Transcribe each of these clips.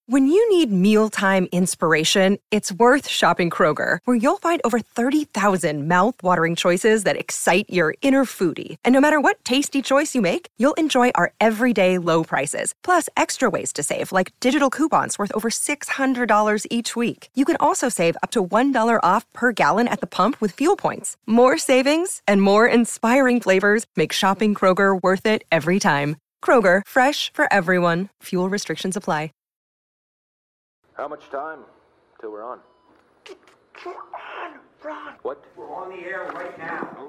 When you need mealtime inspiration, it's worth shopping Kroger, where you'll find over 30,000 mouth-watering choices that excite your inner foodie. And no matter what tasty choice you make, you'll enjoy our everyday low prices, plus extra ways to save, like digital coupons worth over $600 each week. You can also save up to $1 off per gallon at the pump with fuel points. More savings and more inspiring flavors make shopping Kroger worth it every time. Kroger, fresh for everyone. Fuel restrictions apply. How much time till we're on? We're on, Ron. What? We're on the air right now.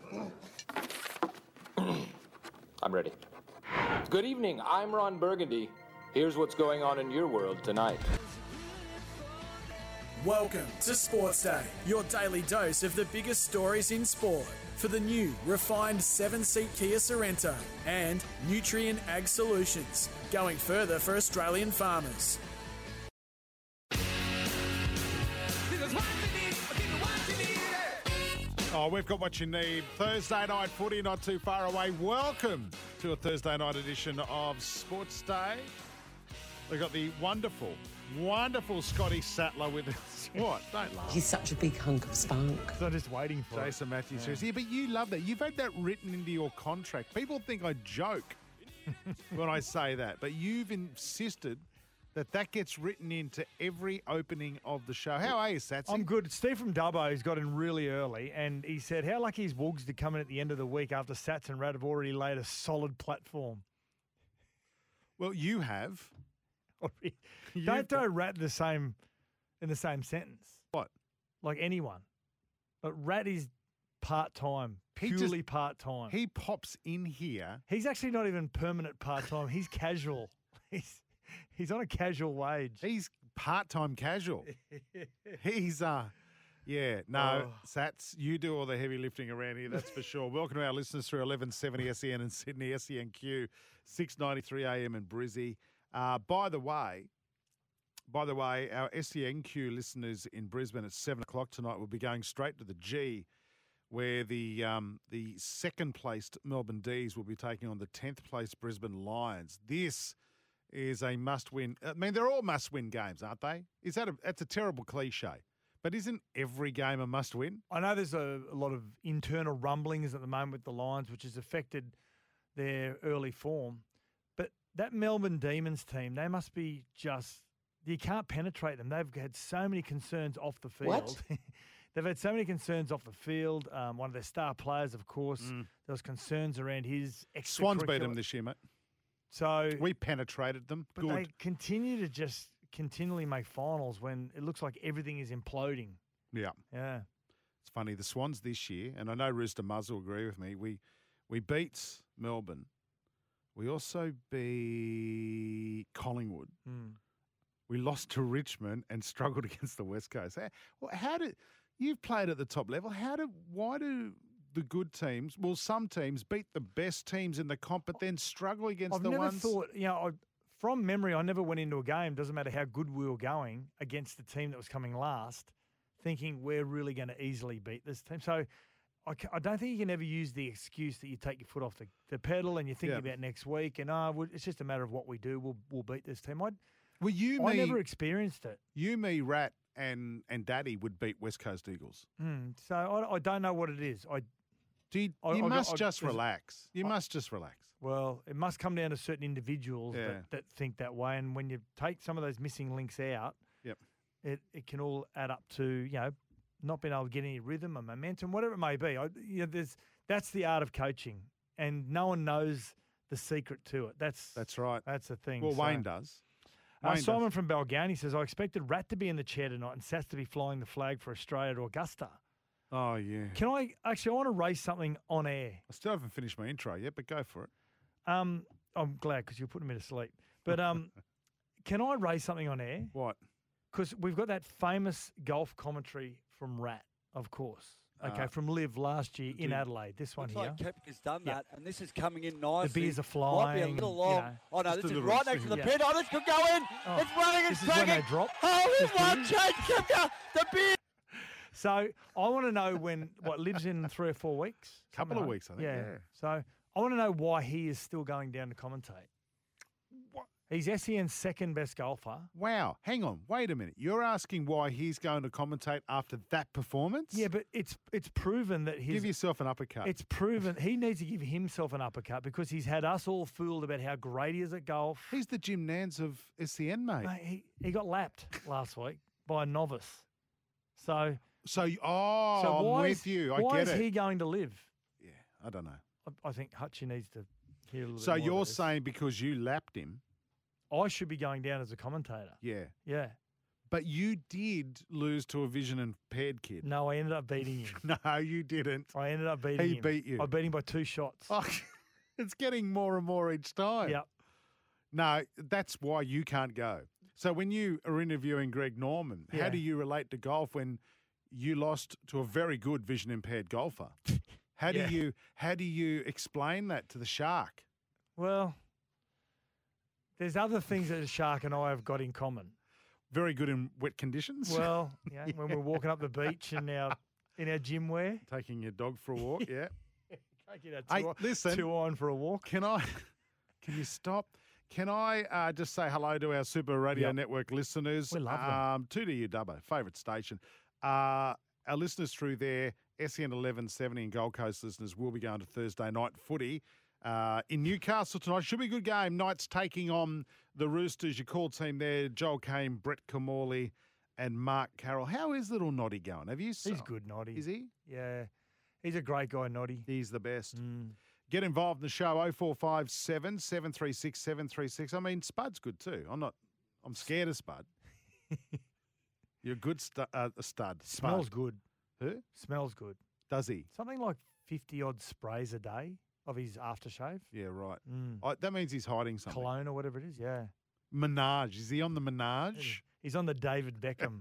I'm ready. Good evening, I'm Ron Burgundy. Here's what's going on in your world tonight. Welcome to Sports Day, your daily dose of the biggest stories in sport. For the new, refined 7-seat Kia Sorrento and Nutrien Ag Solutions, going further for Australian farmers. Oh, we've got what you need. Thursday night footy, not too far away. Welcome to a Thursday night edition of Sports Day. We've got the wonderful Scotty Sattler with us. What? Don't laugh. He's such a big hunk of spunk. So I'm just waiting for Jason Matthews. Yeah, but you love that. You've had that written into your contract. People think I joke when I say that, but you've insisted that gets written into every opening of the show. How are you, Satsy? I'm good. Steve from Dubbo has got in really early, and he said how lucky is Woogs to come in at the end of the week after Sats and Rat have already laid a solid platform. Well, you have. Don't throw Rat in the same sentence. What? Like anyone. But Rat is part-time, purely part-time. He pops in here. He's actually not even permanent part-time. He's casual. He's on a casual wage. He's part-time casual. He's, Sats, you do all the heavy lifting around here, that's for sure. Welcome to our listeners through 1170 SEN in Sydney, SENQ, 693 AM in Brizzy. By the way, our SENQ listeners in Brisbane at 7 o'clock tonight will be going straight to the G, where the second-placed Melbourne D's will be taking on the 10th-placed Brisbane Lions. This is a must-win. I mean, they're all must-win games, aren't they? That's a terrible cliche, but isn't every game a must-win? I know there's a lot of internal rumblings at the moment with the Lions, which has affected their early form. But that Melbourne Demons team, they must be just – you can't penetrate them. They've had so many concerns off the field. What? They've had so many concerns off the field. One of their star players, of course, there was concerns around his extracurricular. Swans beat them this year, mate. So we penetrated them. But they continue to just continually make finals when it looks like everything is imploding. Yeah. Yeah. It's funny. The Swans this year, and I know Rooster Muzz will agree with me, we beat Melbourne. We also beat Collingwood. We lost to Richmond and struggled against the West Coast. You've played at the top level. Why do the good teams, some teams beat the best teams in the comp, but then struggle against the ones? I've never thought, from memory, I never went into a game, doesn't matter how good we were going, against the team that was coming last, thinking we're really going to easily beat this team. So I don't think you can ever use the excuse that you take your foot off the pedal and you're thinking about next week and it's just a matter of what we do. We'll beat this team. I never experienced it. You, me, Rat, and Daddy would beat West Coast Eagles. So I don't know what it is. You must just relax. You must just relax. Well, it must come down to certain individuals that think that way. And when you take some of those missing links out, it can all add up to, not being able to get any rhythm or momentum, whatever it may be. That's the art of coaching. And no one knows the secret to it. That's right. That's the thing. Well, Wayne does. Simon from Balgownie says, I expected Rat to be in the chair tonight and Sats to be flying the flag for Australia to Augusta. Oh, yeah. I want to raise something on air. I still haven't finished my intro yet, but go for it. I'm glad because you're putting me to sleep. But can I raise something on air? What? Because we've got that famous golf commentary from Rat, of course. Okay, from Liv last year in Adelaide. This one here. Looks like Koepka's done that, and this is coming in nicely. The beers are flying. Might be a little long. Oh, no, this is right next to the pin. Oh, this could go in. Oh, it's running and this is when they drop. Oh, this one changed Koepka. The beer. So I want to know Liv's in 3 or 4 weeks? Couple of weeks, I think. Yeah. So I want to know why he is still going down to commentate. He's SEN's second best golfer. Wow. Hang on. Wait a minute. You're asking why he's going to commentate after that performance? Yeah, but it's proven that Give yourself an uppercut. It's proven he needs to give himself an uppercut because he's had us all fooled about how great he is at golf. He's the Jim Nantz of SEN, mate. Mate, he got lapped last week by a novice. I'm with you. I why get is it. he going to live? Yeah, I don't know. I think Hutchie needs to hear a little So bit more you're about this. saying because you lapped him. I should be going down as a commentator. Yeah. Yeah. But you did lose to a vision impaired kid. No, I ended up beating him. No, you didn't. I ended up beating him. He beat you. I beat him by 2 shots. Oh, it's getting more and more each time. Yep. No, that's why you can't go. So when you are interviewing Greg Norman, Yeah. how do you relate to golf when you lost to a very good vision impaired golfer? How do you explain that to the Shark? Well, there's other things that a Shark and I have got in common. Very good in wet conditions. Well, when we're walking up the beach in our gym wear. Taking your dog for a walk, yeah. Can't get Hey, listen. 2 on for a walk. Can you stop? Can I just say hello to our Super Radio Yep. Network listeners? We love them. 2 Dubbo, favourite station. Our listeners through there, SEN 1170 and Gold Coast listeners will be going to Thursday night footy in Newcastle tonight. Should be a good game. Knights taking on the Roosters. Your call team there, Joel Kane, Brett Kamali and Mark Carroll. How is little Noddy going? Have you seen? He's good, Noddy. Is he? Yeah. He's a great guy, Noddy. He's the best. Mm. Get involved in the show, 0457 736 736. I mean, Spud's good too. I'm scared of Spud. You're a good stud. Spud. Smells good. Who? Smells good. Does he? Something like 50-odd sprays a day of his aftershave. Yeah, right. Mm. That means he's hiding something. Cologne or whatever it is, yeah. Minaj. Is he on the Minaj? He's on the David Beckham.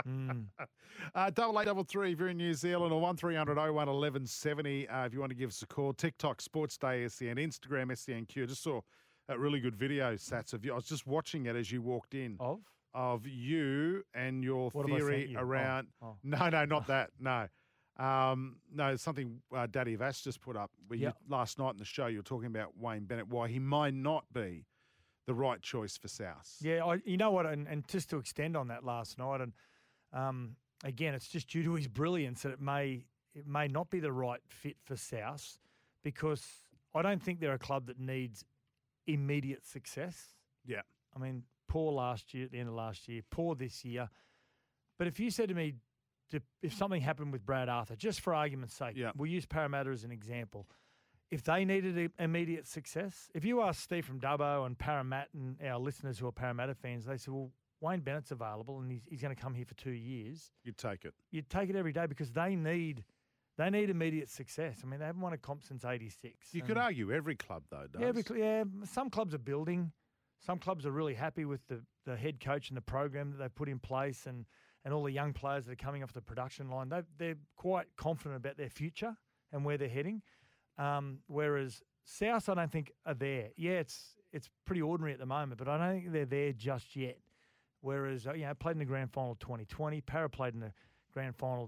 8833 if you're in New Zealand, or 1300 01 1170 if you want to give us a call. TikTok, Sports Day SEN, Instagram SENQ. Just saw a really good video, Sats, of you. I was just watching it as you walked in. Of you and your What have I theory sent you? around. Oh. No, not that. No. No, something Daddy Vass just put up. Where Yep. last night in the show, you were talking about Wayne Bennett, why he might not be the right choice for South. Yeah, you know what, and just to extend on that last night, and again, it's just due to his brilliance that it may not be the right fit for South, because I don't think they're a club that needs immediate success. Yeah. I mean, poor last year, at the end of last year, poor this year. But if you said to me, if something happened with Brad Arthur, just for argument's sake, we'll use Parramatta as an example. If they needed immediate success, if you ask Steve from Dubbo and Parramatta and our listeners who are Parramatta fans, they said, well, Wayne Bennett's available and he's going to come here for 2 years. You'd take it. You'd take it every day because they need immediate success. I mean, they haven't won a comp since 86. You could argue every club, though, does. Yeah, some clubs are building. Some clubs are really happy with the head coach and the program that they've put in place and all the young players that are coming off the production line. They're quite confident about their future and where they're heading. Whereas South, I don't think, are there. Yeah, it's pretty ordinary at the moment, but I don't think they're there just yet. Whereas, played in the grand final 2020. Para played in the grand final,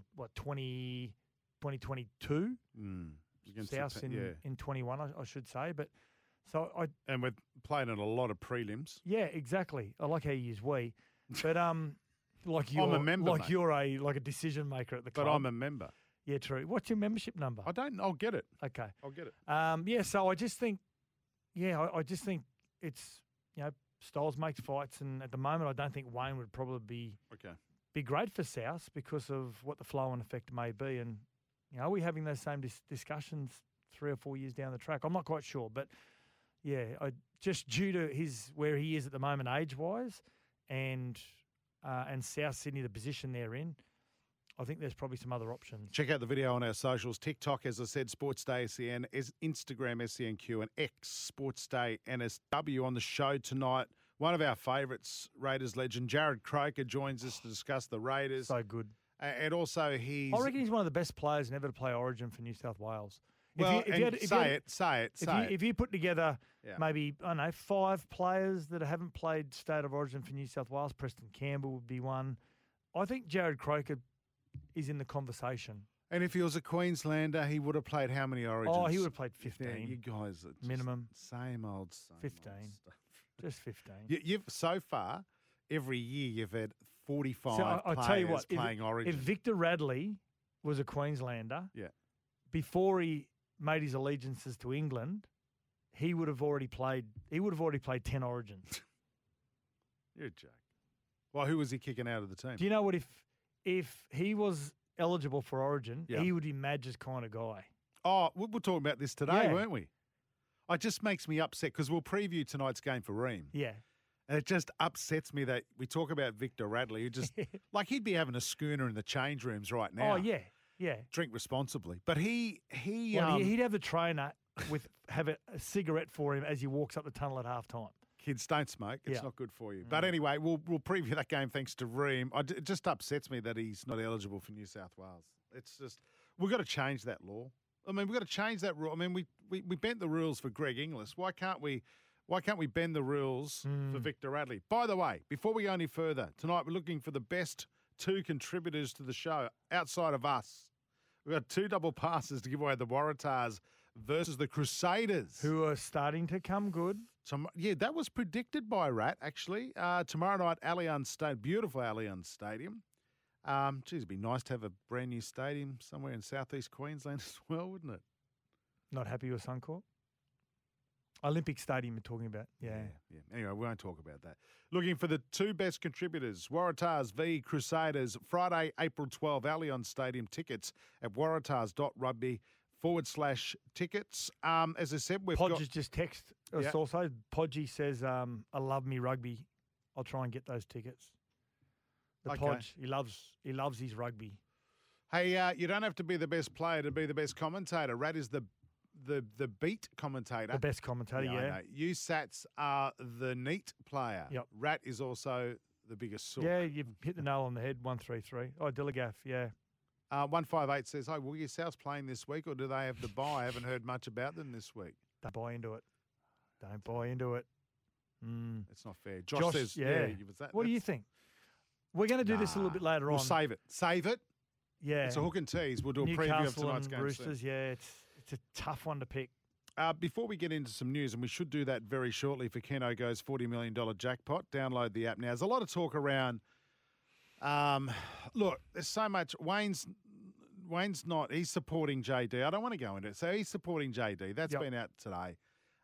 2022? South in 21, I should say. But and we're playing in a lot of prelims. Yeah, exactly. I like how you use we. But like I'm a member, like mate. you're a decision maker at the club. But I'm a member. Yeah, true. What's your membership number? I'll get it. Okay. I'll get it. So I just think, I just think it's, styles makes fights, and at the moment I don't think Wayne would probably be great for South because of what the flow and effect may be. And, are we having those same discussions 3 or 4 years down the track? I'm not quite sure, but just due to where he is at the moment age-wise and South Sydney, the position they're in, I think there's probably some other options. Check out the video on our socials. TikTok, as I said, Sports Day SEN, Instagram SENQ, and X Sports Day NSW. On the show tonight, one of our favourites, Raiders legend, Jared Croker, joins us to discuss the Raiders. So good. And also I reckon he's one of the best players ever to play Origin for New South Wales. If you put together maybe, I don't know, 5 players that haven't played State of Origin for New South Wales, Preston Campbell would be one. I think Jared Croker is in the conversation. And if he was a Queenslander, he would have played how many Origins? Oh, he would have played 15. Yeah, you guys are minimum. same old 15. stuff. Just 15. You've so far, every year you've had 45 So I'll players tell you what, playing Origin. if Victor Radley was a Queenslander, Yeah. before he made his allegiances to England, he would have already played 10 Origins. You're a joke. Well, who was he kicking out of the team? Do you know what? If he was eligible for Origin, Yeah. he would be Madge's kind of guy. Oh, we're talking about this today, Yeah. weren't we? It just makes me upset because we'll preview tonight's game for Ream. Yeah. And it just upsets me that we talk about Victor Radley, who just, like he'd be having a schooner in the change rooms right now. Oh, yeah. Yeah. Drink responsibly. But He'd have the trainer have a cigarette for him as he walks up the tunnel at halftime. kids don't smoke. It's Yeah. not good for you. But anyway, we'll preview that game thanks to Ream. It just upsets me that he's not eligible for New South Wales. It's just, we've got to change that law. I mean, we've got to change that rule. I mean, we bent the rules for Greg Inglis. Why can't we bend the rules for Victor Radley? By the way, before we go any further, tonight we're looking for the best 2 contributors to the show outside of us. We've got 2 double passes to give away, the Waratahs versus the Crusaders. Who are starting to come good. Yeah, that was predicted by Rat, actually. Tomorrow night, Allianz Stadium, beautiful Allianz Stadium. Geez, it'd be nice to have a brand new stadium somewhere in southeast Queensland as well, wouldn't it? Not happy with Suncorp? Olympic Stadium you're talking about. Yeah. Anyway, we won't talk about that. Looking for the 2 best contributors, Waratahs v Crusaders, Friday, April 12, Allianz Stadium. Tickets at waratahs.rugby/tickets. As I said, we've Podge got... has just texted us also. Podgy says, I love me rugby. I'll try and get those tickets. The Okay. Podge, he loves his rugby. Hey, you don't have to be the best player to be the best commentator. Rat is the beat commentator. The best commentator, I know. You Sats are the neat player. Yep. Rat is also the biggest sook. Yeah, you've hit the nail on the head, 133. Oh, Dillagaff, yeah. 158 says, "Hey, will your Souths playing this week or do they have the bye? I haven't heard much about them this week." Don't buy into it. Don't buy into it. It's not fair. Josh says, What do you think? We're going to do this a little bit later We'll on. save it. Save it. Yeah. It's a hook and tease. We'll do a preview of Newcastle tonight's and game Roosters, soon. yeah, it's a tough one to pick. Before we get into some news, and we should do that very shortly for Keno Go's $40 million jackpot, download the app now. There's a lot of talk around, look, there's so much. Wayne's not, he's supporting JD. I don't want to go into it. So he's supporting JD. That's been out today.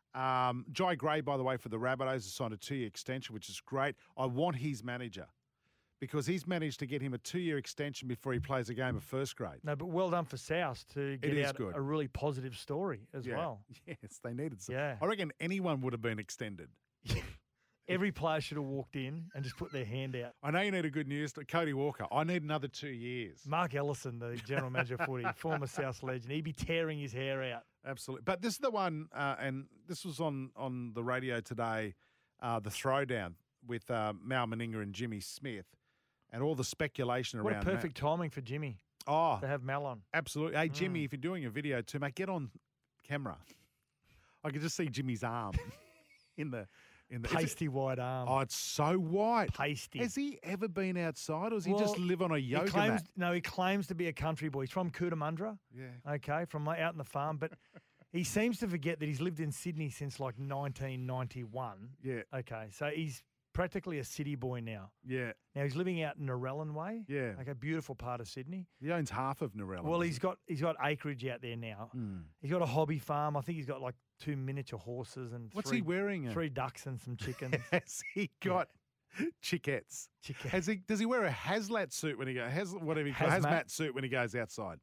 Jai Gray, by the way, for the Rabbitohs has signed a 2-year extension, which is great. I want his manager because he's managed to get him a 2-year extension before he plays a game of first grade. No, but well done for South to get out a really positive story as well. Yes, they needed some. Yeah. I reckon anyone would have been extended. Every player should have walked in and just put their hand out. I know you need a good news. Cody Walker, I need another 2 years. Mark Ellison, the general manager of footy, former South legend, he'd be tearing his hair out. Absolutely. But this is the one, and this was on the radio today, the throwdown with Mal Meninga and Jimmy Smith, and all the speculation around What a perfect timing for Jimmy to have Mal on. Absolutely. Hey, Jimmy, if you're doing a video too, mate, get on camera. I can just see Jimmy's arm in the pasty white arm. Oh, it's so white. Pasty. Has he ever been outside, or does he just live on a yoga mat? No, he claims to be a country boy. He's from Cootamundra. Yeah. Okay, from out in the farm. But he seems to forget that he's lived in Sydney since like 1991. Yeah. Okay, so he's practically a city boy now. Yeah. Now he's living out in Narellan Way. Yeah. Okay, beautiful part of Sydney. He owns half of Narellan. Well, he's got acreage out there now. He's got a hobby farm. I think he's got like 2 miniature horses and What's he wearing? 3 ducks and some chickens. Has he got chickettes? Does he wear a hazmat suit when he goes? Hazmat suit when he goes outside?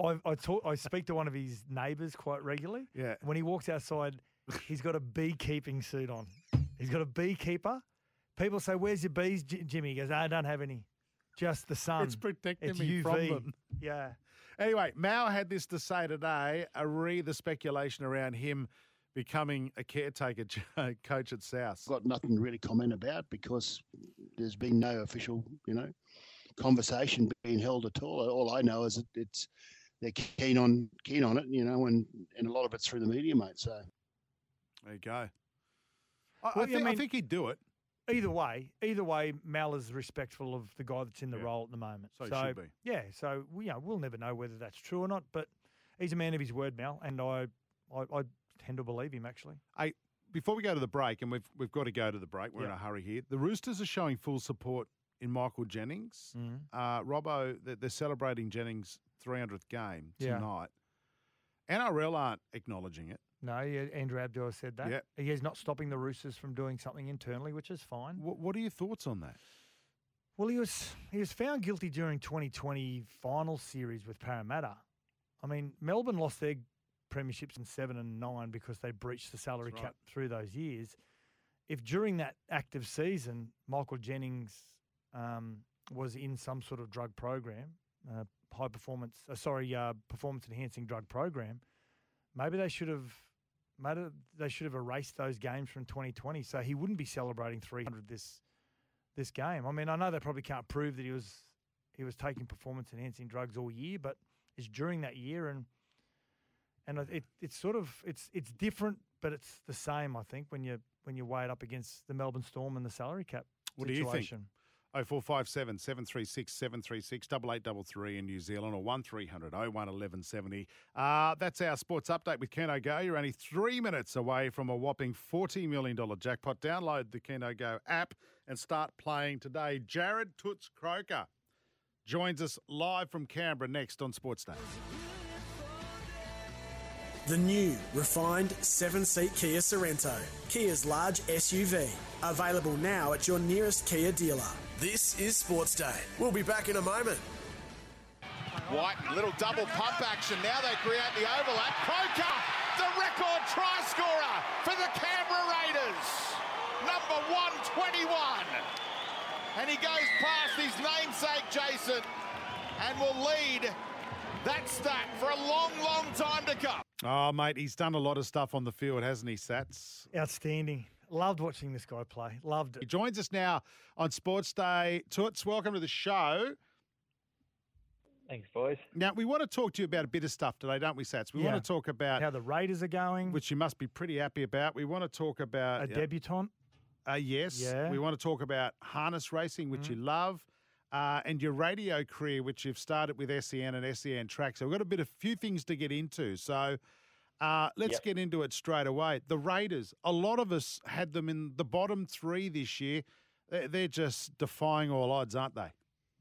I speak to one of his neighbours quite regularly. Yeah. When he walks outside, he's got a beekeeping suit on. He's got a beekeeper. People say, "Where's your bees, Jimmy?" He goes, "I don't have any. Just the sun. It's protecting it's me UV. from them." Yeah. Anyway, Mao had this to say today, the speculation around him becoming a caretaker coach at South. Got nothing to really comment about because there's been no official, conversation being held at all. All I know is they're keen on it, and a lot of it's through the media, mate. So there you go. I think he'd do it. Either way, Mal is respectful of the guy that's in the role at the moment. So he should be. Yeah, so we'll never know whether that's true or not, but he's a man of his word, Mal, and I tend to believe him, actually. Hey, before we go to the break, and we've got to go to the break. We're in a hurry here. The Roosters are showing full support in Michael Jennings. Robbo, they're celebrating Jennings' 300th game tonight. NRL aren't acknowledging it. No, Andrew Abdul said that. Yeah. He's not stopping the Roosters from doing something internally, which is fine. What are your thoughts on that? Well, he was found guilty during 2020 final series with Parramatta. I mean, Melbourne lost their premierships in 7 and 9 because they breached the salary cap through those years. If during that active season, Michael Jennings was in some sort of drug program, performance enhancing drug program, maybe they should have erased those games from 2020, so he wouldn't be celebrating 300 this game. I mean, I know they probably can't prove that he was taking performance enhancing drugs all year, but it's during that year, and it's different, but it's the same. I think when you weigh it up against the Melbourne Storm and the salary cap What situation. do you think? 0457 736 736 8833 in New Zealand, or 1300 01 1170. That's our sports update with Keno Go. You're only 3 minutes away from a whopping $40 million jackpot. Download the Keno Go app and start playing today. Jared Toots Croker joins us live from Canberra next on Sports Day. The new, refined 7-seat Kia Sorrento, Kia's large SUV. Available now at your nearest Kia dealer. This is Sports Day. We'll be back in a moment. White, little double pump action. Now they create the overlap. Croker, the record try scorer for the Canberra Raiders. Number 121. And he goes past his namesake, Jason, and will lead that stat for a long, long time to come. Oh, mate, he's done a lot of stuff on the field, hasn't he, Sats? Outstanding. Loved watching this guy play. Loved it. He joins us now on Sports Day. Toots, welcome to the show. Thanks, boys. Now, we want to talk to you about a bit of stuff today, don't we, Sats? We want to talk about how the Raiders are going, which you must be pretty happy about. We want to talk about a debutant. Yes. Yeah. We want to talk about harness racing, which you love, and your radio career, which you've started with SEN and SEN Track. So we've got a few things to get into. So let's get into it straight away. The Raiders, a lot of us had them in the bottom 3 this year. They're just defying all odds, aren't they?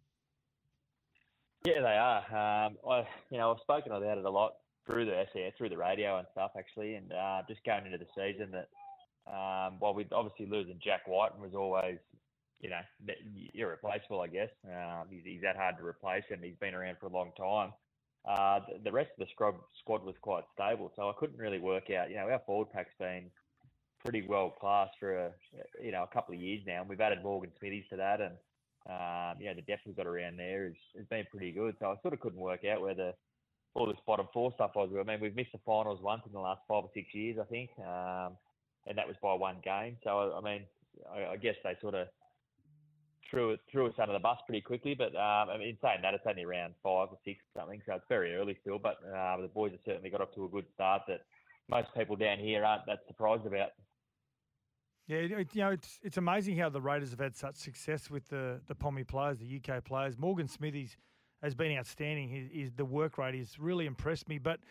Yeah, they are. I've spoken about it a lot through the SEN, through the radio and stuff, actually, and just going into the season that while we're obviously losing Jack Whiten was always, irreplaceable, I guess. He's that hard to replace, and he's been around for a long time. The rest of the squad was quite stable, so I couldn't really work out. Our forward pack's been pretty well classed for a couple of years now, and we've added Morgan Smithies to that, and the depth we've got around there has been pretty good. So I sort of couldn't work out where all this bottom 4 stuff was. I mean, we've missed the finals once in the last 5 or 6 years, I think, and that was by 1 game. So I mean, I guess they sort of threw us under the bus pretty quickly. But in saying that, it's only around 5 or 6 or something, so it's very early still. But the boys have certainly got off to a good start that most people down here aren't that surprised about. Yeah, it's amazing how the Raiders have had such success with the Pommy players, the UK players. Morgan Smithies has been outstanding. The work rate has really impressed me. But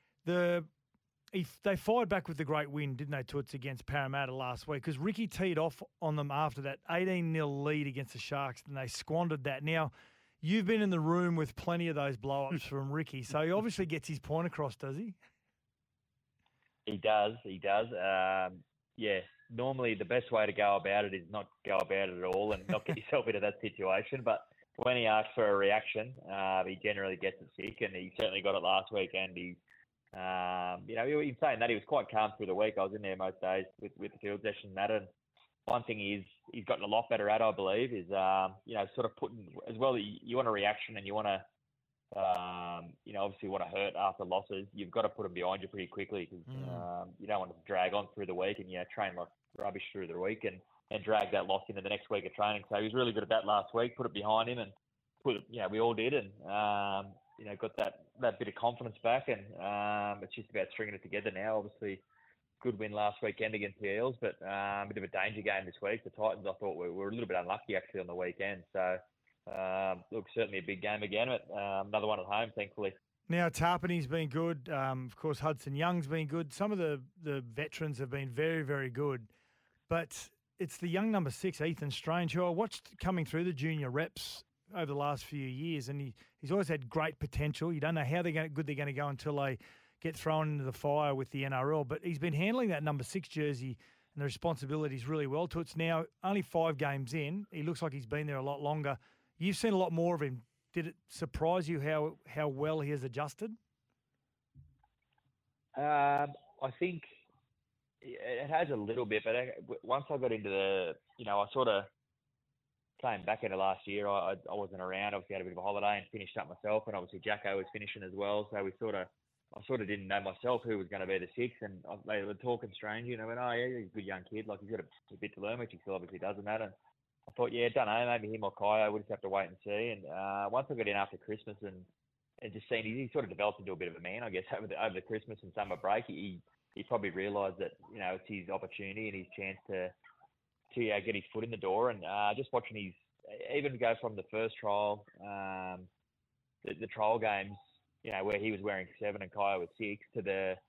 they fired back with the great win, didn't they, Toots, against Parramatta last week? Because Ricky teed off on them after that 18-0 lead against the Sharks, and they squandered that. Now, you've been in the room with plenty of those blow-ups from Ricky, so he obviously gets his point across, does he? He does. Normally the best way to go about it is not go about it at all and not get yourself into that situation. But when he asks for a reaction, he generally gets it sick, and he certainly got it last week. And he, in saying that, he was quite calm through the week. I was in there most days with the field session and that. And one thing he's gotten a lot better at, I believe, is sort of putting as well. You want a reaction, and you want to. Obviously want to hurt after losses. You've got to put them behind you pretty quickly because you don't want to drag on through the week and train like rubbish through the week and drag that loss into the next week of training. So he was really good at that last week. Put it behind him and we all did, and got that bit of confidence back, and it's just about stringing it together now. Obviously, good win last weekend against the Eels, but a bit of a danger game this week. The Titans, I thought, were a little bit unlucky actually on the weekend. So. Certainly a big game again, but another one at home, thankfully. Now, Tarpany's been good. Of course, Hudson Young's been good. Some of the veterans have been very, very good. But it's the young number 6, Ethan Strange, who I watched coming through the junior reps over the last few years, and he's always had great potential. You don't know how good they're going to go until they get thrown into the fire with the NRL. But he's been handling that number 6 jersey and the responsibilities really well to it. It's now only 5 games in. He looks like he's been there a lot longer. You've seen a lot more of him. Did it surprise you how well he has adjusted? I think it has a little bit, but once I got into I sort of came back into last year. I wasn't around. Obviously, had a bit of a holiday and finished up myself, and obviously Jacko was finishing as well. So I sort of didn't know myself who was going to be the 6, and they were talking strange. And I went, oh yeah, he's a good young kid. Like he's got a bit to learn, which he still obviously does in that. And I thought, yeah, don't know, maybe him or Kyo. We'll just have to wait and see. And once I got in after Christmas and just seen, he sort of developed into a bit of a man, I guess, over the Christmas and summer break. He probably realised that it's his opportunity and his chance to get his foot in the door. And just watching even go from the first trial, the trial games, where he was wearing 7 and Kyo was 6, to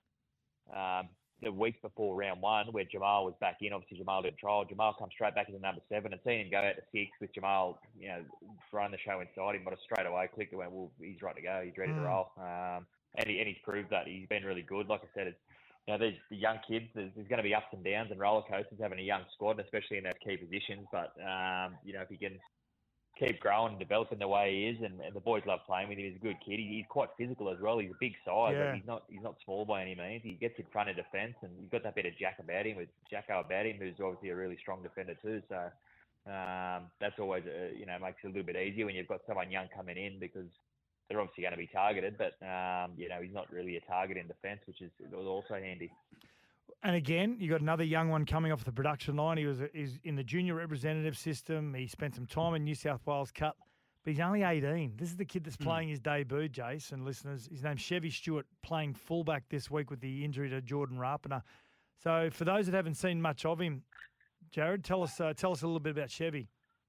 the week before round 1 where Jamal was back in. Obviously Jamal did trial. Jamal comes straight back into number 7, and seeing him go out to 6 with Jamal, throwing the show inside him, but straight away clicked and went, well, he's right to go. He's ready to roll. And he's proved that. He's been really good. Like I said, the young kids, there's going to be ups and downs and roller coasters having a young squad, especially in those key positions. But, if he can keep growing and developing the way he is, and the boys love playing with him. He's a good kid. He's quite physical as well. He's a big size, but he's not small by any means. He gets in front of defence, and you've got that bit of Jacko about him, who's obviously a really strong defender too. So that's always makes it a little bit easier when you've got someone young coming in, because they're obviously going to be targeted, but he's not really a target in defence, which is also handy. And again, you got another young one coming off the production line. He's in the junior representative system. He spent some time in New South Wales Cup, but he's only 18. This is the kid that's playing his debut, Jace and listeners. His name's Chevy Stewart, playing fullback this week with the injury to Jordan Rapana. So for those that haven't seen much of him, Jared, tell us a little bit about Chevy.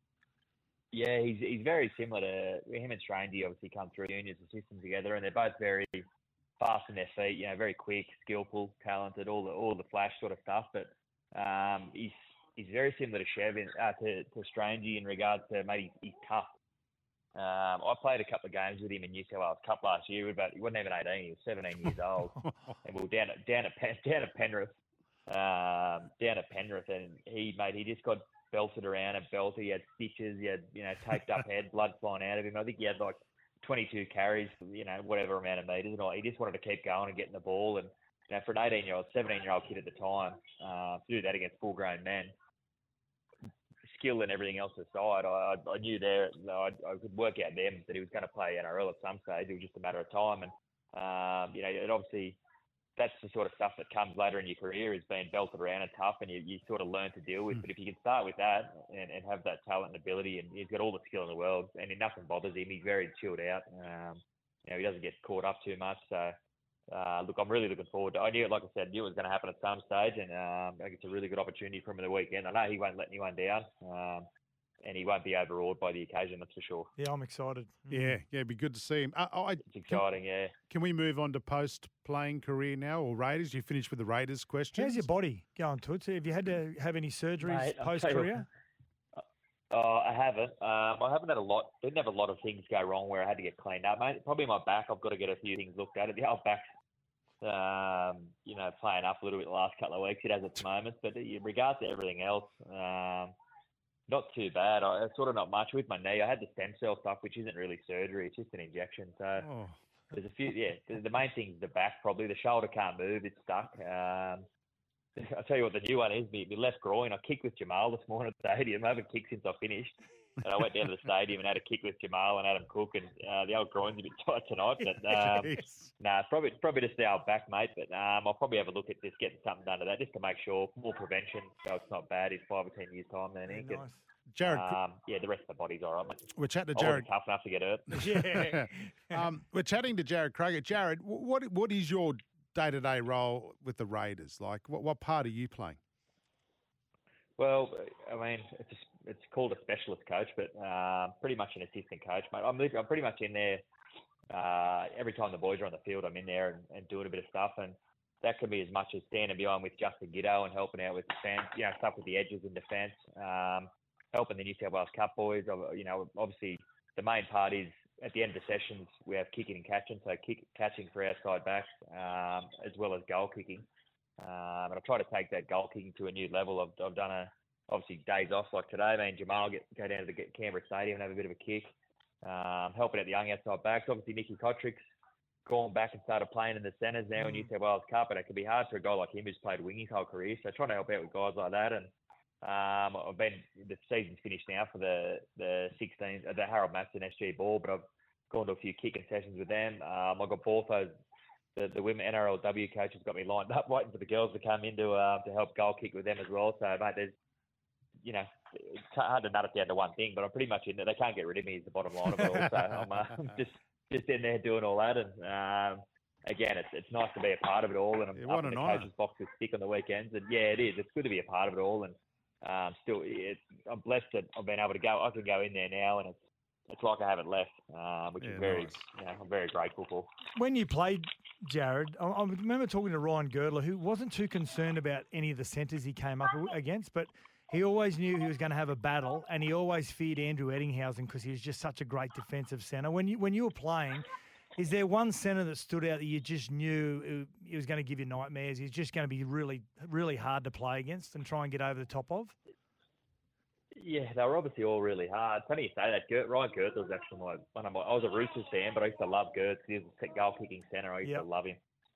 Yeah, he's very similar to him and Strangey. Obviously, come through juniors and system together, and they're both very fast in their feet, very quick, skillful, talented, all the flash sort of stuff. But he's very similar to Chev to Strangey in regards to, mate, he's tough. I played a couple of games with him in New South Wales Cup last year, but he wasn't even 18. He was 17 years old, and we were down at Penrith, and he just got belted around and belted. He had stitches, he had taped up head, blood flying out of him. I think he had like 22 carries, whatever amount of metres and all. He just wanted to keep going and getting the ball. And for an 17-year-old kid at the time, to do that against full-grown men, skill and everything else aside, I knew I could work out then that he was going to play NRL at some stage. It was just a matter of time. And it obviously, that's the sort of stuff that comes later in your career, is being belted around and tough, and you sort of learn to deal with. But if you can start with that and have that talent and ability, and he's got all the skill in the world, and nothing bothers him, he's very chilled out. He doesn't get caught up too much. So, look, I'm really looking forward to it. I knew, like I said, it was going to happen at some stage, and I think it's a really good opportunity for him in the weekend. I know he won't let anyone down. And he won't be overawed by the occasion, that's for sure. Yeah, I'm excited. Yeah, it'd be good to see him. It's exciting, yeah. Can we move on to post-playing career now, or Raiders? You finished with the Raiders question. How's your body going, Toots? Have you had to have any surgeries post-career? I haven't. I haven't had a lot. Didn't have a lot of things go wrong where I had to get cleaned up, mate. Probably my back. I've got to get a few things looked at. The old back, playing up a little bit the last couple of weeks. It has its moments, but in regards to everything else, not too bad. Sort of not much with my knee. I had the stem cell stuff, which isn't really surgery. It's just an injection. So there's a few. Yeah, the main thing is the back. Probably the shoulder can't move. It's stuck. I'll tell you what the new one is. My left groin. I kicked with Jamal this morning at the stadium. I haven't kicked since I finished. And I went down to the stadium and had a kick with Jamal and Adam Cook, and the old groin's a bit tight tonight. But it's probably just the old back, mate. But I'll probably have a look at just getting something done to that, just to make sure, more prevention, so it's not bad in 5 or 10 years' time. Then, nice. Jared, the rest of the body's all right, mate. We're chatting to Jared. I wasn't tough enough to get hurt. Yeah. We're chatting to Jared Craig. Jared, what is your day-to-day role with the Raiders? Like, what part are you playing? Well, I mean, it's called a specialist coach, but pretty much an assistant coach, mate. I'm pretty much in there every time the boys are on the field, I'm in there and doing a bit of stuff, and that can be as much as standing behind with Justin Giddo and helping out with defence, stuff with the edges in defence, helping the New South Wales Cup boys. Obviously the main part is at the end of the sessions we have kicking and catching, so catching for our side backs, as well as goal kicking. And I try to take that goal kicking to a new level. I've done obviously days off like today. Me and Jamal go down to the Canberra Stadium and have a bit of a kick, helping out the young outside backs. Obviously Nicky Kotrick's gone back and started playing in the centres now in New South Wales Cup, and it can be hard for a guy like him who's played wing his whole career. So trying to help out with guys like that. And the season's finished now for the 16, the Harold Matson SG ball, but I've gone to a few kicking sessions with them. I've got Bortho, the women NRLW coach, has got me lined up waiting for the girls to come in to help goal kick with them as well. So mate, there's it's hard to nut it down to one thing, but I'm pretty much in there. They can't get rid of me is the bottom line of it all. So I'm just in there doing all that, and again, it's nice to be a part of it all, and I'm up in the coach's box with stick on the weekends, and yeah, it is. It's good to be a part of it all, and I'm blessed that I've been able to go. I can go in there now, and it's like I haven't left, which is very, nice. I'm very grateful for. When you played, Jared, I remember talking to Ryan Girdler, who wasn't too concerned about any of the centres he came up against, but he always knew he was going to have a battle, and he always feared Andrew Eddinghausen because he was just such a great defensive centre. When you were playing, is there one centre that stood out that you just knew he was going to give you nightmares? He's just going to be really, really hard to play against and try and get over the top of? Yeah, they were obviously all really hard. Funny you say that. Ryan Girdler was actually I was a Roosters fan, but I used to love Gertz. He was a goal-kicking centre. I used to love him.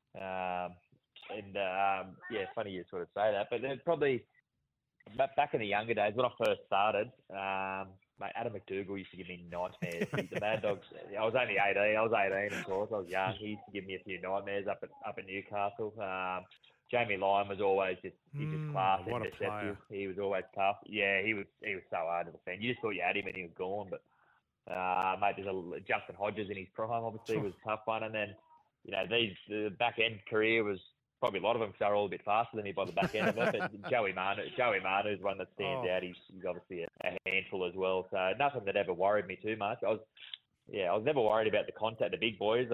Funny you sort of say that. But then probably back in the younger days, when I first started, mate, Adam McDougall used to give me nightmares. The Mad Dogs, I was only 18. I was 18, of course. I was young. He used to give me a few nightmares up at Newcastle. Jamie Lyon was always just class and deceptive. He was always tough. Yeah, he was so hard to defend. You just thought you had him and he was gone. But mate, there's Justin Hodges in his prime. Obviously, was a tough one. And then the back end career was probably a lot of them are all a bit faster than me by the back end of it. But Joey Manu is one that stands out. He's obviously a handful as well. So nothing that ever worried me too much. I was never worried about the contact, the big boys.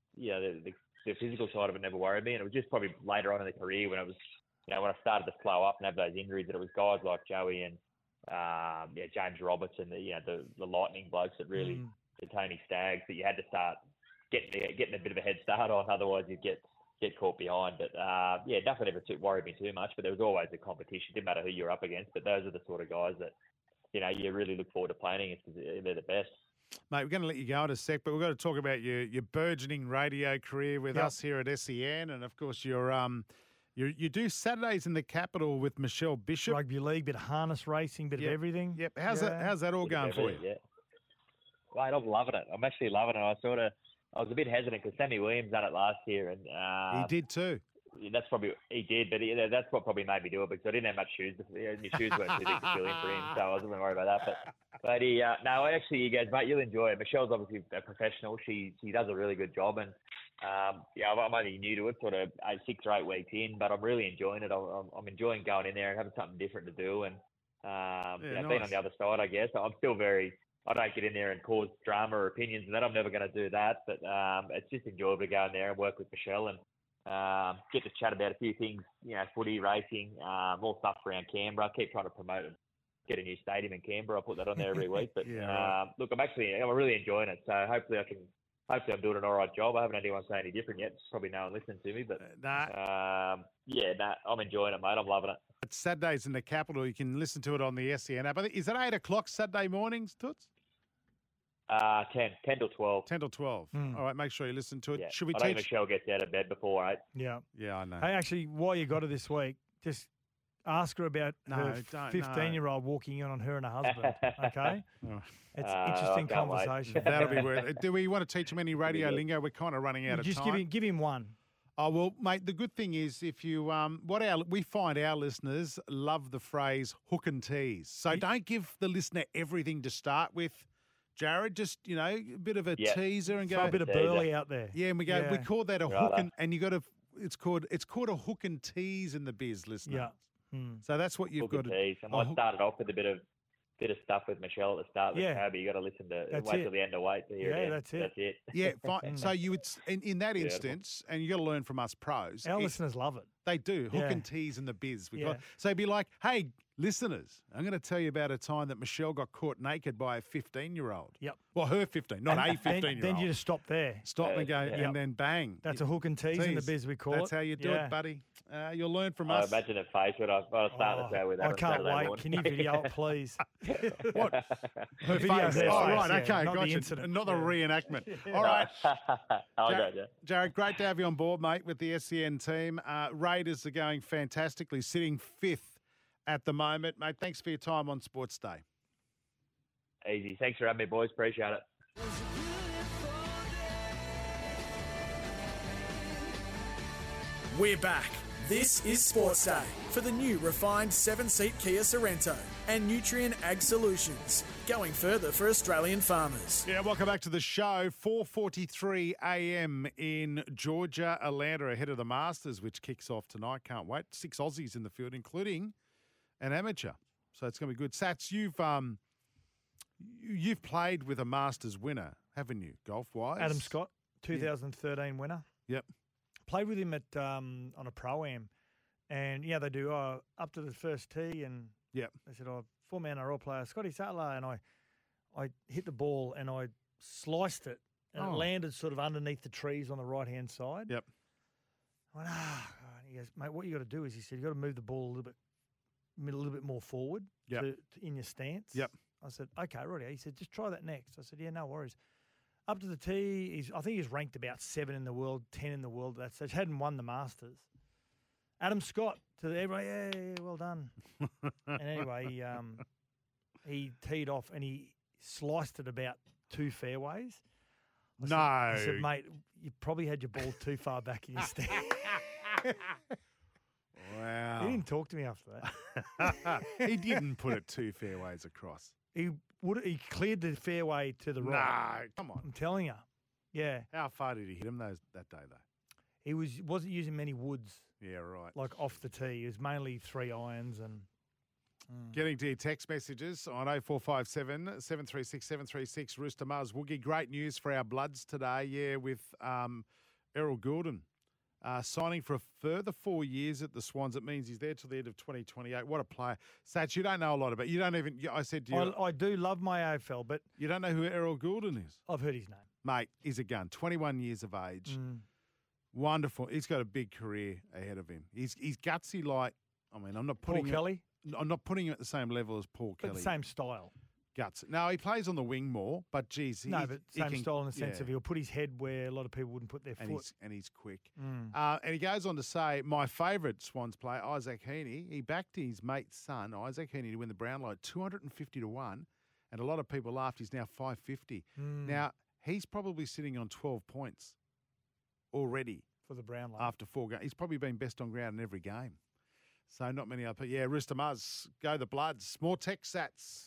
The physical side of it never worried me, and it was just probably later on in the career when it was, when I started to slow up and have those injuries, that it was guys like Joey and James Roberts and the Lightning blokes that really, the Tony Staggs, that you had to start getting a bit of a head start on, otherwise you'd get caught behind. But nothing ever worried me too much. But there was always a competition. Didn't matter who you're up against. But those are the sort of guys that you really look forward to playing against because they're the best. Mate, we're going to let you go in a sec, but we've got to talk about your burgeoning radio career with us here at SEN, and of course you do Saturdays in the Capital with Michelle Bishop. Rugby league, bit of harness racing, bit of everything. Yep. How's that all going for you? Yeah. Mate, I'm loving it. I'm actually loving it. I was a bit hesitant because Sammy Williams done it last year, and he did too. That's probably he did, but that's what probably made me do it because I didn't have much shoes. His shoes weren't too big to fill in for him, so I wasn't worried about that. But you guys, mate, you'll enjoy it. Michelle's obviously a professional. She does a really good job, and I'm only new to it, sort of 6 or 8 weeks in, but I'm really enjoying it. I'm enjoying going in there and having something different to do, and nice. Being on the other side, I guess. I'm still I don't get in there and cause drama or opinions, and that I'm never going to do that. But it's just enjoyable to go in there and work with Michelle and get to chat about a few things, footy, racing, more stuff around Canberra. I keep trying to promote and get a new stadium in Canberra. I put that on there every week. But look, I'm really enjoying it. So hopefully I'm doing an all right job. I haven't had anyone say any different yet. Probably no one listening to me. But I'm enjoying it, mate. I'm loving it. It's Saturdays in the Capital. You can listen to it on the SEN app. Is it 8 o'clock Saturday mornings, Toots? 10 till 12. 10 till 12. All right, make sure you listen to it. Yeah. Should we I think Michelle gets out of bed before 8. Yeah. Yeah, I know. Hey, actually, while you got her this week, just ask her about her 15-year-old walking in on her and her husband, okay? It's an interesting conversation. That'll be worth it. Do we want to teach him any radio lingo? We're kind of running out of time. Just give him one. Oh, well, mate, the good thing is if you we find our listeners love the phrase hook and tease. So don't give the listener everything to start with, Jared. Just, a bit of a teaser and go. Throw a bit of burley out there. Yeah, and we go, we call that a hook and you got to, it's called a hook and tease in the biz, listener. Yeah. So that's what you've got to tease. I might start it off with a bit of bit of stuff with Michelle at the start of the show, but you got to listen to wait till the end to wait to hear it. That's it. That's it. Yeah, fine. So you would, in that instance, and you got to learn from us pros. Our listeners love it. They do. Hook and tease in the biz. So it'd be like, hey, listeners, I'm going to tell you about a time that Michelle got caught naked by a 15-year-old. Yep. Well, her 15, not a 15-year-old. Then you just stop there. Stop and go, and then bang. That's a hook and tease in the biz, we call it. That's how you do it, buddy. You'll learn from I us. imagine her face when I started to say with that. I can't wait. Can you video it, please? What? Her face. Right. Okay. Gotcha. Not the reenactment. All right. Jared, great to have you on board, mate, with the SEN team. Raiders are going fantastically, sitting 5th at the moment. Mate, thanks for your time on Sports Day. Easy. Thanks for having me, boys. Appreciate it. We're back. This is Sports Day for the new refined 7-seat Kia Sorrento and Nutrien Ag Solutions, going further for Australian farmers. Yeah, welcome back to the show. 4:43 a.m. in Georgia, Atlanta, ahead of the Masters, which kicks off tonight. Can't wait. 6 Aussies in the field, including an amateur. So it's going to be good. Sats, you've played with a Masters winner, haven't you, golf-wise? Adam Scott, 2013 winner. Yep. Played with him at on a Pro-Am. And, they do up to the first tee. And they said, former NRL player, Scotty Sattler. And I hit the ball and I sliced it. And it landed sort of underneath the trees on the right-hand side. Yep. I went, He goes, mate, what you got to do is, he said, you got to move the ball a little bit more forward in your stance. Yep. I said, okay, righty. He said, just try that next. I said, yeah, no worries. Up to the tee, I think he's ranked about 7 in the world, 10 in the world at that stage. Hadn't won the Masters. Adam Scott, to everybody, yeah, well done. And anyway, he teed off and he sliced it about 2 fairways. I said, mate, you probably had your ball too far back in your stand. Wow. He didn't talk to me after that. He didn't put it 2 fairways across. He cleared the fairway to the right. No, come on. I'm telling you. Yeah. How far did he hit him that day, though? He wasn't using many woods. Yeah, right. Like off the tee. It was mainly 3 irons and... Getting to your text messages on 0457 736 736. Rooster Muzz. Woogie, great news for our Bloods today. With Errol Goulden signing for a further 4 years at the Swans. It means he's there till the end of 2028. What a player. Sats, you don't know a lot about it. You don't even, I said to you. I do love my AFL, but... You don't know who Errol Goulden is? I've heard his name. Mate, he's a gun. 21 years of age. Wonderful. He's got a big career ahead of him. He's gutsy like, I'm not putting... Paul Kelly? I'm not putting him at the same level as Paul Kelly. But the same style. Guts. No, he plays on the wing more, but geez. Same style in the sense of he'll put his head where a lot of people wouldn't put their foot. And he's quick. And he goes on to say, my favourite Swans player, Isaac Heaney, he backed his mate's son, Isaac Heaney, to win the Brownlow 250-1, and a lot of people laughed. He's now 550. Now, he's probably sitting on 12 points already. For the Brownlow. After 4 games. He's probably been best on ground in every game. So not many other. Yeah, Rooster Muzz, go the Bloods. More tech Sats.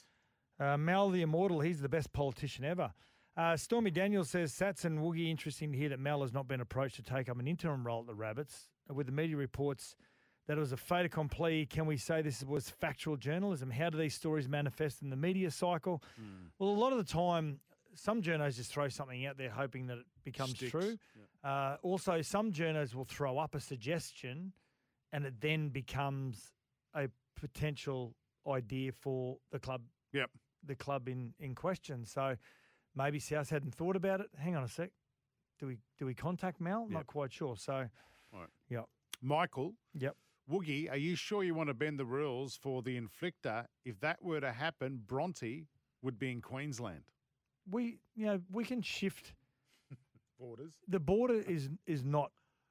Mal the Immortal, he's the best politician ever. Stormy Daniels says, Sats and Woogie, interesting to hear that Mal has not been approached to take up an interim role at the Rabbits. With the media reports that it was a fait accompli, can we say this was factual journalism? How do these stories manifest in the media cycle? Well, a lot of the time, some journos just throw something out there hoping that it becomes true. Yep. Also, some journos will throw up a suggestion and it then becomes a potential idea for the club. Yep. The club in question. So maybe South hadn't thought about it. Hang on a sec. Do we contact Mal? Yep. Not quite sure. So, right. Yeah. Michael. Yep. Woogie, are you sure you want to bend the rules for the inflictor? If that were to happen, Bronte would be in Queensland. We can shift borders. The border is not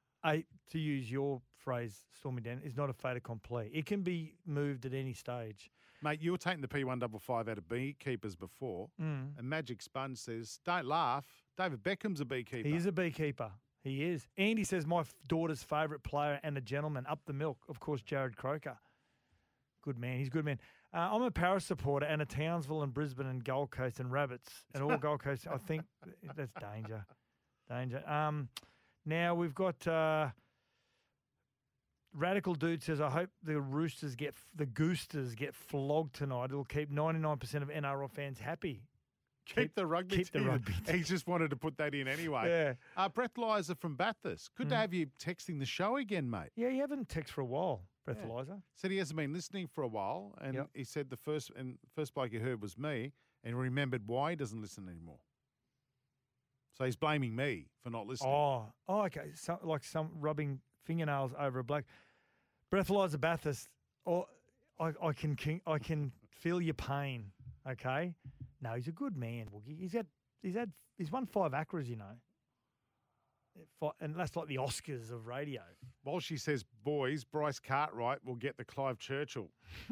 to use your phrase, Stormy Dan, is not a fait accompli. It can be moved at any stage. Mate, you were taking the P155 out of beekeepers before, and Magic Sponge says, don't laugh, David Beckham's a beekeeper. He is a beekeeper. He is. Andy says, my daughter's favourite player and a gentleman, up the milk, of course, Jared Croker. Good man. He's a good man. I'm a Paris supporter and a Townsville and Brisbane and Gold Coast and Rabbits and all Gold Coast. I think that's danger. Now we've got Radical Dude says, I hope the Goosters get flogged tonight. It'll keep 99% of NRL fans happy. Keep the rugby team. He just wanted to put that in anyway. Yeah. Breathalyzer from Bathurst. Good to have you texting the show again, mate. Yeah, you haven't texted for a while, Breathalyzer. Said he hasn't been listening for a while, and he said the first bloke he heard was me, and remembered why he doesn't listen anymore. So he's blaming me for not listening. Oh, okay. So, like some rubbing fingernails over a bloke. Breathalyzer Bathurst. I can feel your pain. Okay. No, he's a good man, Woogie. He's won 5 ACRAs, you know. And that's like the Oscars of radio. While she says, boys, Bryce Cartwright will get the Clive Churchill.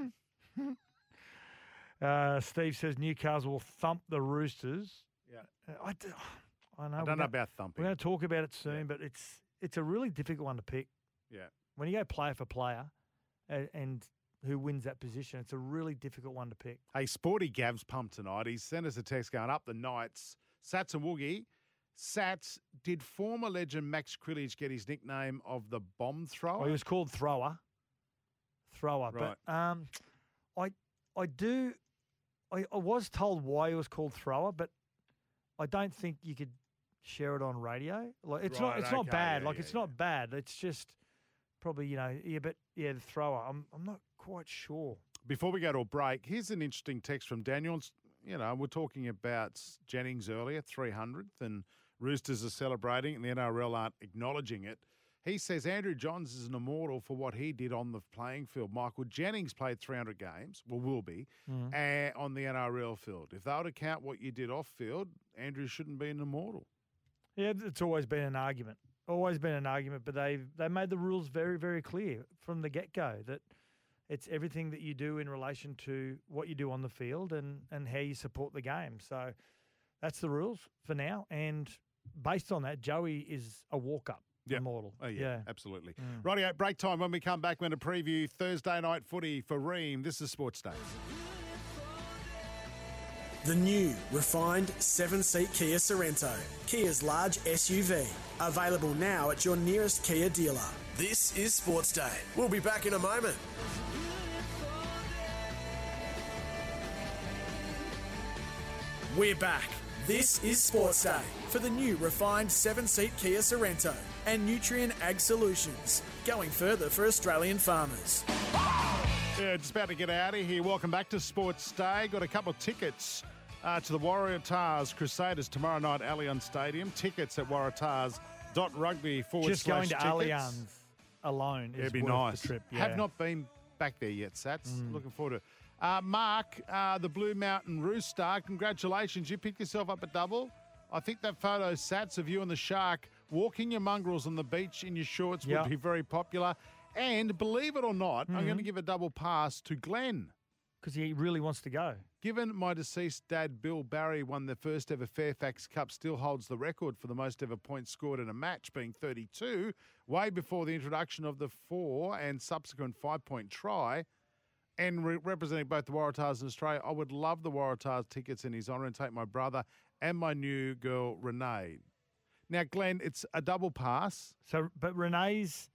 Steve says Newcastle will thump the Roosters. Yeah. I know. I don't know about thumping. We're going to talk about it soon, but it's a really difficult one to pick. Yeah. When you go player for player and who wins that position, it's a really difficult one to pick. Hey, Sporty Gav's pumped tonight. He sent us a text going up the Knights. Sats and Woogie. Sats, did former legend Max Krilich get his nickname of the bomb thrower? Well, he was called Thrower. Right. But I was told why he was called Thrower, but I don't think you could share it on radio. Like it's not bad. It's not bad. It's just probably, the Thrower. I'm not quite sure. Before we go to a break, here's an interesting text from Daniel. We're talking about Jennings earlier, 300th, and Roosters are celebrating, and the NRL aren't acknowledging it. He says Andrew Johns is an immortal for what he did on the playing field. Michael Jennings played 300 games, will be, on the NRL field. If they were to count what you did off field, Andrew shouldn't be an immortal. Yeah, it's always been an argument. But they made the rules very, very clear from the get-go that it's everything that you do in relation to what you do on the field and how you support the game. So that's the rules for now. And based on that, Joey is a walk-up immortal. Oh, yeah, absolutely. Rightio, break time. When we come back, we're going to preview Thursday night footy for Ream. This is Sports Day. The new, refined 7-seat Kia Sorrento, Kia's large SUV. Available now at your nearest Kia dealer. This is Sports Day. We'll be back in a moment. We're back. This is Sports Day for the new refined 7-seat Kia Sorrento and Nutrien Ag Solutions. Going further for Australian farmers. Yeah, just about to get out of here. Welcome back to Sports Day. Got a couple of tickets to the Waratahs Crusaders tomorrow night at Allianz Stadium. Tickets at waratahs.rugby/. Just going to Allianz alone is It'd be worth nice. the trip. Yeah. Have not been back there yet, Sats. Looking forward to it. Mark, the Blue Mountain Rooster, congratulations. You picked yourself up a double. I think that photo, Sats, of you and the shark walking your mongrels on the beach in your shorts would be very popular. And believe it or not, I'm going to give a double pass to Glenn. Because he really wants to go. Given my deceased dad, Bill Barry, won the first ever Fairfax Cup, still holds the record for the most ever points scored in a match, being 32, way before the introduction of the 4 and subsequent 5-point try. And representing both the Waratahs and Australia, I would love the Waratahs tickets in his honour and take my brother and my new girl, Renee. Now, Glenn, it's a double pass. So, but Renee's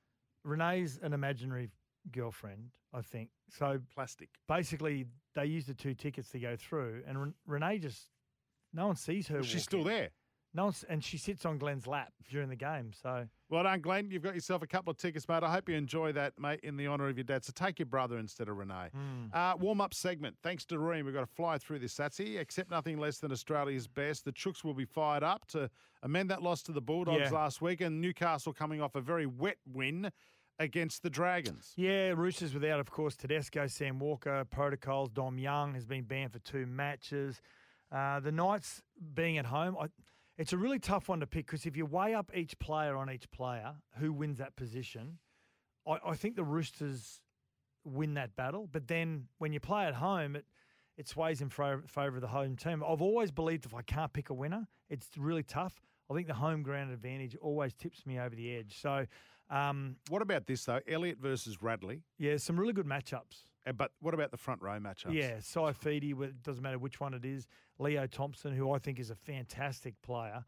an imaginary girlfriend, I think. So plastic. Basically, they use the 2 tickets to go through, and Renee no one sees her. She's still there. And she sits on Glenn's lap during the game. So well done, Glenn. You've got yourself a couple of tickets, mate. I hope you enjoy that, mate, in the honour of your dad. So take your brother instead of Renee. Warm-up segment. Thanks to Ream. We've got to fly through this, Satsy. Accept nothing less than Australia's best. The Chooks will be fired up to amend that loss to the Bulldogs last week, and Newcastle coming off a very wet win against the Dragons. Yeah, Roosters without, of course, Tedesco, Sam Walker, protocols. Dom Young has been banned for 2 matches. The Knights being at home, it's a really tough one to pick because if you weigh up each player on each player, who wins that position, I think the Roosters win that battle. But then when you play at home, it sways in favour of the home team. I've always believed if I can't pick a winner, it's really tough. I think the home ground advantage always tips me over the edge. So, what about this, though? Elliott versus Radley. Yeah, some really good matchups. But what about the front row matchups? Yeah, Saifidi, it doesn't matter which one it is. Leo Thompson, who I think is a fantastic player.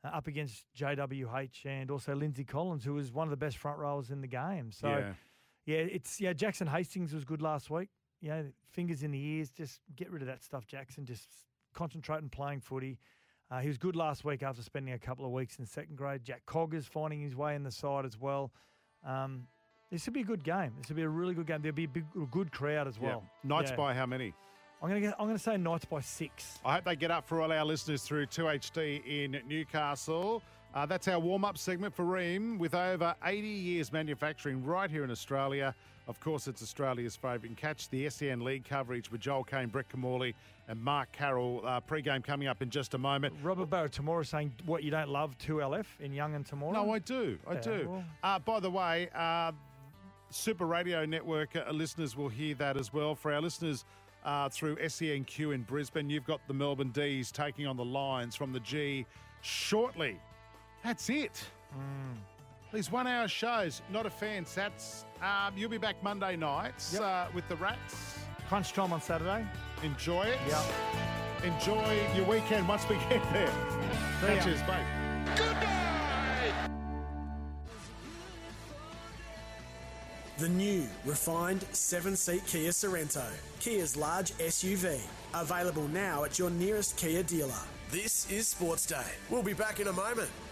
up against JWH and also Lindsay Collins, who was one of the best front rowers in the game. So, Jackson Hastings was good last week. Fingers in the ears, just get rid of that stuff, Jackson. Just concentrate on playing footy. He was good last week after spending a couple of weeks in second grade. Jack Cogger's finding his way in the side as well. This will be a good game. This will be a really good game. There'll be a good crowd as well. Knights by how many? I'm going to say Knights by 6. I hope they get up for all our listeners through 2HD in Newcastle. That's our warm-up segment for Ream, with over 80 years manufacturing right here in Australia. Of course, it's Australia's favourite. You can catch the SEN League coverage with Joel Kane, Brett Camorley and Mark Carroll. Pre-game coming up in just a moment. Robert Barrett-Tamora saying, what, you don't love 2LF in Young and Tamora? No, I do. I do. Well. By the way, Super Radio Network listeners will hear that as well. For our listeners through SENQ in Brisbane, you've got the Melbourne D's taking on the Lions from the G shortly. That's it. These 1 hour shows, not a fan, Sats. You'll be back Monday nights with the Rats. Crunch time on Saturday. Enjoy it. Yep. Enjoy your weekend once we get there. Catches, mate. Good night! The new, refined 7-seat Kia Sorrento. Kia's large SUV. Available now at your nearest Kia dealer. This is Sports Day. We'll be back in a moment.